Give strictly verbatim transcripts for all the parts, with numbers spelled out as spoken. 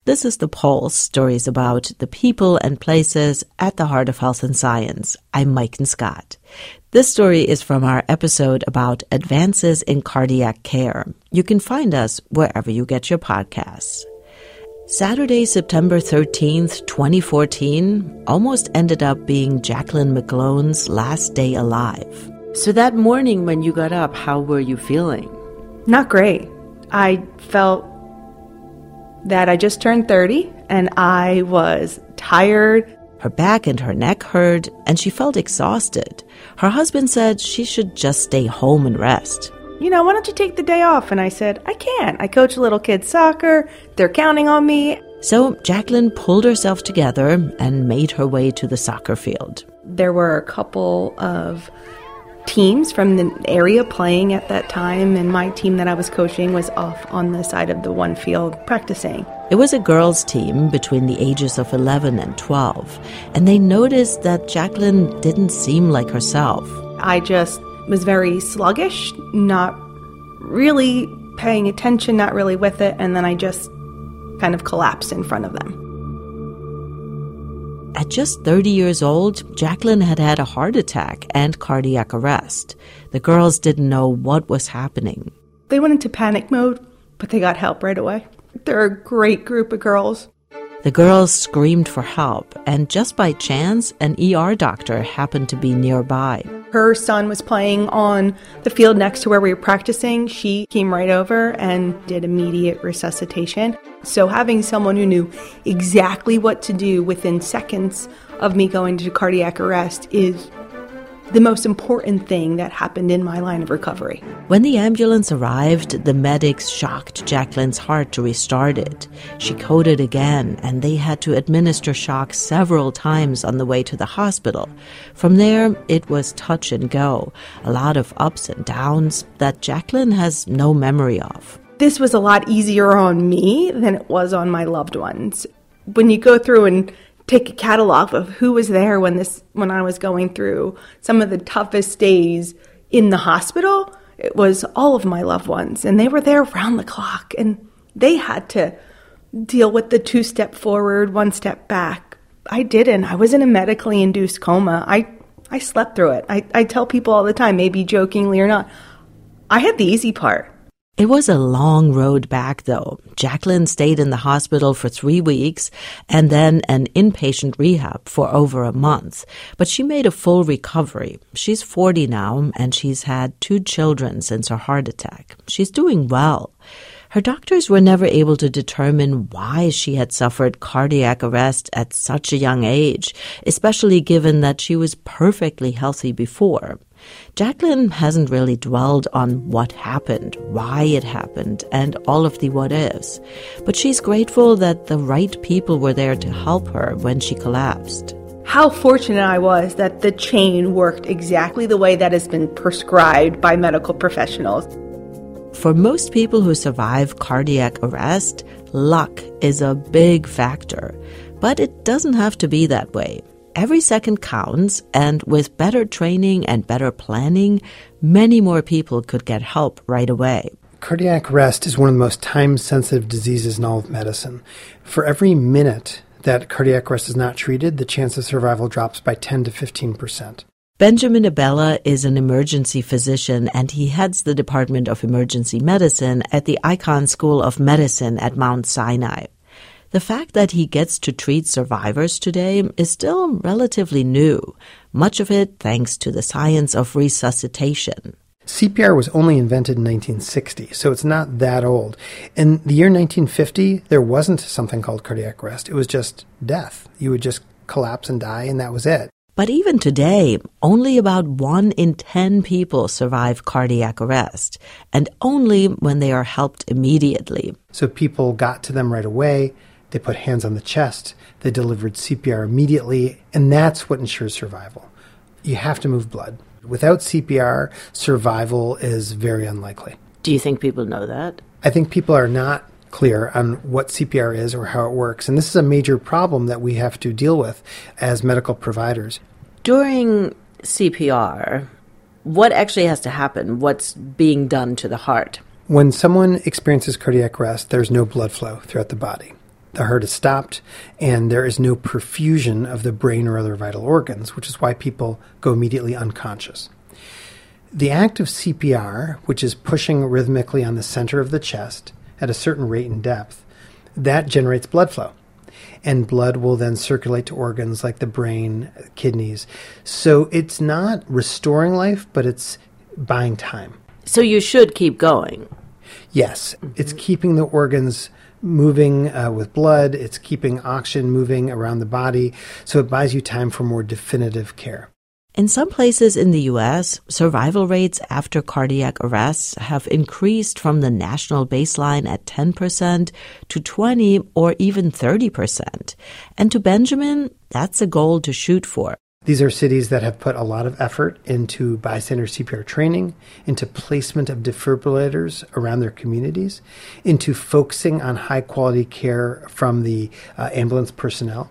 This is The Pulse, stories about the people and places at the heart of health and science. I'm Maiken Scott. This story is from our episode about advances in cardiac care. You can find us wherever you get your podcasts. Saturday, September thirteenth, twenty fourteen, almost ended up being Jacqueline McGlone's last day alive. So that morning when you got up, how were you feeling? Not great. I felt that I just turned thirty and I was tired. Her back and her neck hurt, and she felt exhausted. Her husband said she should just stay home and rest. You know, why don't you take the day off? And I said, I can't. I coach little kids soccer. They're counting on me. So Jacqueline pulled herself together and made her way to the soccer field. There were a couple of teams from the area playing at that time, and my team that I was coaching was off on the side of the one field practicing. It was a girls' team between the ages of eleven and twelve, and they noticed that Jacqueline didn't seem like herself. I just was very sluggish, not really paying attention, not really with it, and then I just kind of collapsed in front of them. At just thirty years old, Jacqueline had had a heart attack and cardiac arrest. The girls didn't know what was happening. They went into panic mode, but they got help right away. They're a great group of girls. The girls screamed for help, and just by chance, an E R doctor happened to be nearby. Her son was playing on the field next to where we were practicing. She came right over and did immediate resuscitation. So having someone who knew exactly what to do within seconds of me going to cardiac arrest is the most important thing that happened in my line of recovery. When the ambulance arrived, the medics shocked Jacqueline's heart to restart it. She coded again, and they had to administer shock several times on the way to the hospital. From there, it was touch and go, a lot of ups and downs that Jacqueline has no memory of. This was a lot easier on me than it was on my loved ones. When you go through and take a catalog of who was there when this when I was going through some of the toughest days in the hospital, it was all of my loved ones, and they were there around the clock, and they had to deal with the two-step forward, one-step back. I didn't. I was in a medically induced coma. I, I slept through it. I, I tell people all the time, maybe jokingly or not, I had the easy part. It was a long road back, though. Jacqueline stayed in the hospital for three weeks and then an inpatient rehab for over a month. But she made a full recovery. She's forty now, and she's had two children since her heart attack. She's doing well. Her doctors were never able to determine why she had suffered cardiac arrest at such a young age, especially given that she was perfectly healthy before. Jacqueline hasn't really dwelled on what happened, why it happened, and all of the what-ifs. But she's grateful that the right people were there to help her when she collapsed. How fortunate I was that the chain worked exactly the way that has been prescribed by medical professionals. For most people who survive cardiac arrest, luck is a big factor. But it doesn't have to be that way. Every second counts, and with better training and better planning, many more people could get help right away. Cardiac arrest is one of the most time-sensitive diseases in all of medicine. For every minute that cardiac arrest is not treated, the chance of survival drops by ten to fifteen percent. Benjamin Abella is an emergency physician, and he heads the Department of Emergency Medicine at the Icahn School of Medicine at Mount Sinai. The fact that he gets to treat survivors today is still relatively new, much of it thanks to the science of resuscitation. C P R was only invented in nineteen sixty, so it's not that old. In the year nineteen fifty, there wasn't something called cardiac arrest. It was just death. You would just collapse and die, and that was it. But even today, only about one in ten people survive cardiac arrest, and only when they are helped immediately. So people got to them right away. They put hands on the chest. They delivered C P R immediately, and that's what ensures survival. You have to move blood. Without C P R, survival is very unlikely. Do you think people know that? I think people are not clear on what C P R is or how it works, and this is a major problem that we have to deal with as medical providers. During C P R, what actually has to happen? What's being done to the heart? When someone experiences cardiac arrest, there's no blood flow throughout the body. The heart is stopped, and there is no perfusion of the brain or other vital organs, which is why people go immediately unconscious. The act of C P R, which is pushing rhythmically on the center of the chest at a certain rate and depth, that generates blood flow. And blood will then circulate to organs like the brain, kidneys. So it's not restoring life, but it's buying time. So you should keep going. Yes. Mm-hmm. It's keeping the organs moving uh, with blood. It's keeping oxygen moving around the body. So it buys you time for more definitive care. In some places in the U S, survival rates after cardiac arrests have increased from the national baseline at ten percent to twenty or even thirty percent. And to Benjamin, that's a goal to shoot for. These are cities that have put a lot of effort into bystander C P R training, into placement of defibrillators around their communities, into focusing on high-quality care from the uh, ambulance personnel.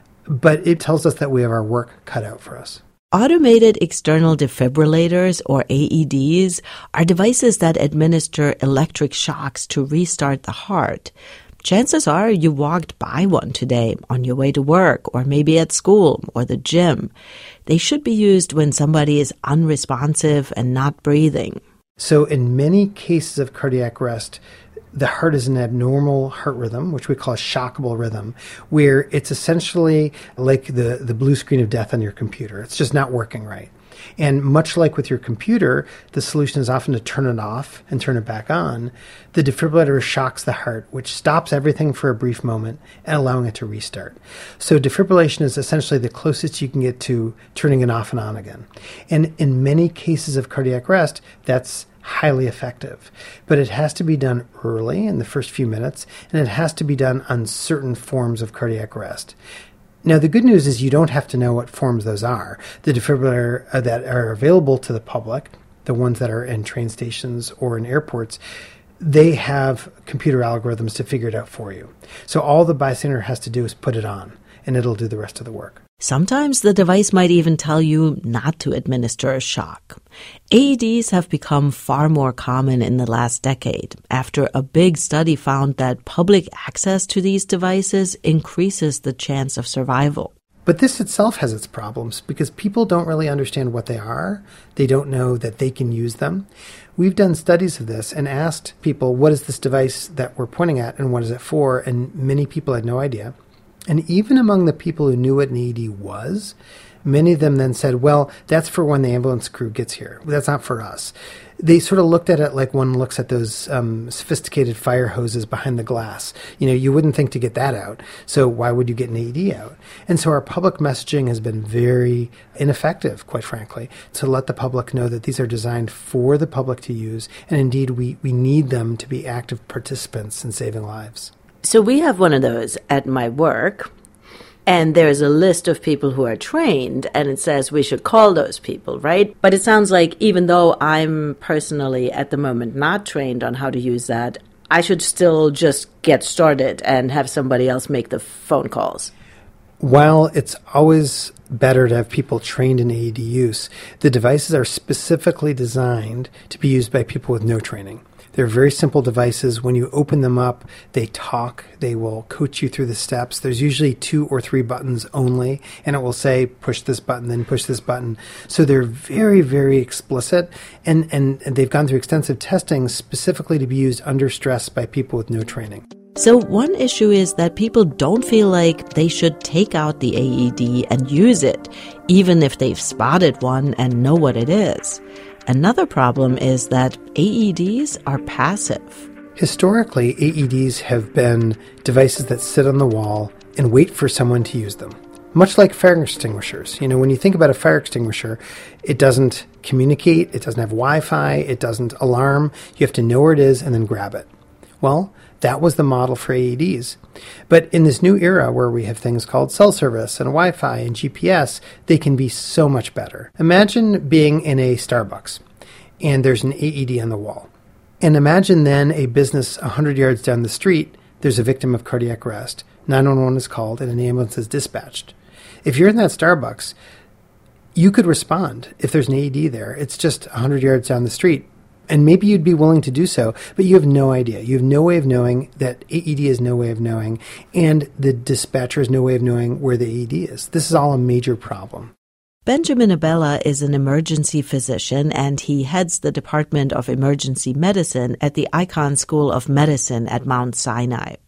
But it tells us that we have our work cut out for us. Automated external defibrillators, or A E Ds, are devices that administer electric shocks to restart the heart. Chances are you walked by one today on your way to work, or maybe at school or the gym. They should be used when somebody is unresponsive and not breathing. So in many cases of cardiac arrest, the heart is an abnormal heart rhythm, which we call a shockable rhythm, where it's essentially like the, the blue screen of death on your computer. It's just not working right. And much like with your computer, the solution is often to turn it off and turn it back on. The defibrillator shocks the heart, which stops everything for a brief moment and allowing it to restart. So defibrillation is essentially the closest you can get to turning it off and on again. And in many cases of cardiac arrest, that's highly effective. But it has to be done early in the first few minutes, and it has to be done on certain forms of cardiac arrest. Now, the good news is you don't have to know what forms those are. The defibrillator uh, that are available to the public, the ones that are in train stations or in airports, they have computer algorithms to figure it out for you. So all the bystander has to do is put it on, and it'll do the rest of the work. Sometimes the device might even tell you not to administer a shock. A E Ds have become far more common in the last decade after a big study found that public access to these devices increases the chance of survival. But this itself has its problems because people don't really understand what they are. They don't know that they can use them. We've done studies of this and asked people, what is this device that we're pointing at and what is it for? And many people had no idea. And even among the people who knew what an A E D was, many of them then said, well, that's for when the ambulance crew gets here. That's not for us. They sort of looked at it like one looks at those um, sophisticated fire hoses behind the glass. You know, you wouldn't think to get that out. So why would you get an A E D out? And so our public messaging has been very ineffective, quite frankly, to let the public know that these are designed for the public to use. And indeed, we, we need them to be active participants in saving lives. So we have one of those at my work, and there's a list of people who are trained, and it says we should call those people, right? But it sounds like even though I'm personally at the moment not trained on how to use that, I should still just get started and have somebody else make the phone calls. While it's always better to have people trained in A E D use, the devices are specifically designed to be used by people with no training. They're very simple devices. When you open them up, they talk. They will coach you through the steps. There's usually two or three buttons only, and it will say, push this button, then push this button. So they're very, very explicit, and, and, and they've gone through extensive testing specifically to be used under stress by people with no training. So one issue is that people don't feel like they should take out the A E D and use it, even if they've spotted one and know what it is. Another problem is that A E Ds are passive. Historically, A E Ds have been devices that sit on the wall and wait for someone to use them. Much like fire extinguishers. You know, when you think about a fire extinguisher, it doesn't communicate, it doesn't have Wi-Fi, it doesn't alarm. You have to know where it is and then grab it. Well, that was the model for A E Ds. But in this new era where we have things called cell service and Wi-Fi and G P S, they can be so much better. Imagine being in a Starbucks and there's an A E D on the wall. And imagine then a business one hundred yards down the street, there's a victim of cardiac arrest. nine one one is called and an ambulance is dispatched. If you're in that Starbucks, you could respond if there's an A E D there. It's just one hundred yards down the street. And maybe you'd be willing to do so, but you have no idea. You have no way of knowing that A E D has no way of knowing, and the dispatcher has no way of knowing where the A E D is. This is all a major problem. Benjamin Abella is an emergency physician, and he heads the Department of Emergency Medicine at the Icahn School of Medicine at Mount Sinai.